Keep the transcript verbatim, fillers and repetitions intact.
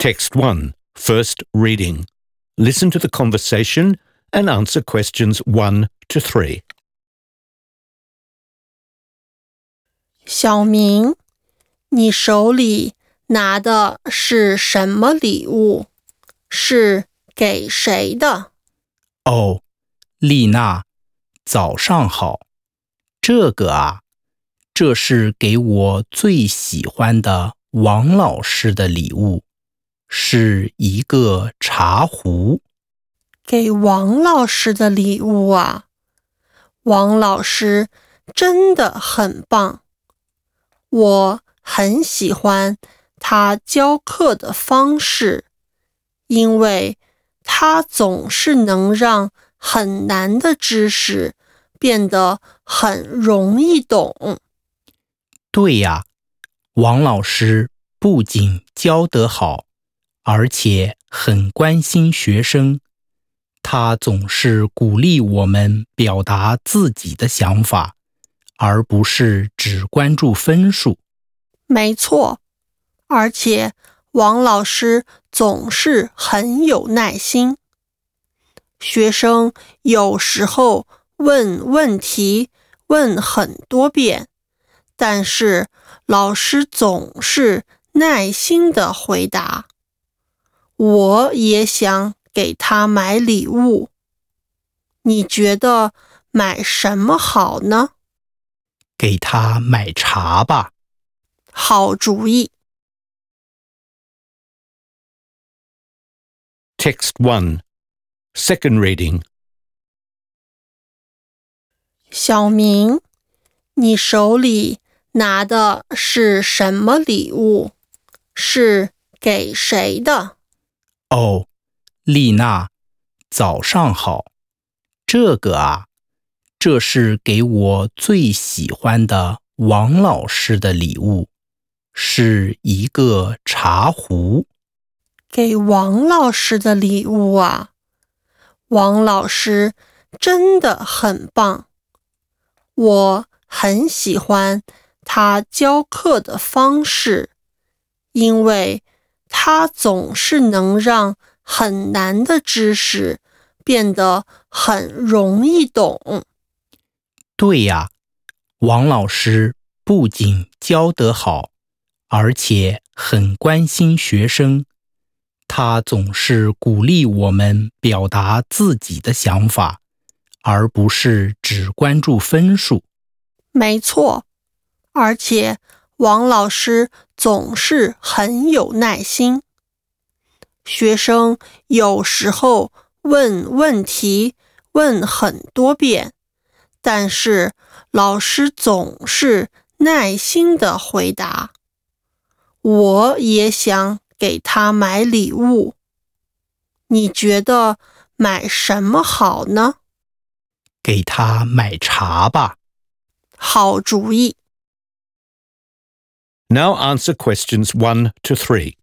Text one, first reading. Listen to the conversation and answer questions one to three. 小明，你手里拿的是什么礼物？是给谁的？ 哦，丽娜，早上好。这个啊，这是给我最喜欢的王老师的礼物，是一个茶壶。 给王老师的礼物啊，王老师真的很棒，我很喜欢他教课的方式，因为他总是能让很难的知识变得很容易懂。 对呀，王老师不仅教得好，而且很关心学生。他总是鼓励我们表达自己的想法，而不是只关注分数。 没错，而且王老师总是很有耐心。学生有时候问问题，问很多遍，但是老师总是耐心地回答。我也想给他买礼物，你觉得买什么好呢？ 给他买茶吧。 好主意。 Text one, second reading. 小明，你手里拿的是什么礼物？是给谁的？ 哦，丽娜，早上好。这个啊，这是给我最喜欢的王老师的礼物，是一个茶壶。 给王老师的礼物啊，王老师真的很棒，我很喜欢他教课的方式，因为他总是能让很难的知识变得很容易懂。 对呀，王老师不仅教得好，而且很关心学生。他总是鼓励我们表达自己的想法，而不是只关注分数。 没错，而且王老师总是很有耐心。学生有时候问问题，问很多遍，但是老师总是耐心地回答。我也想给他买礼物，你觉得买什么好呢？ 给他买茶吧。 好主意。 Now answer questions one to three.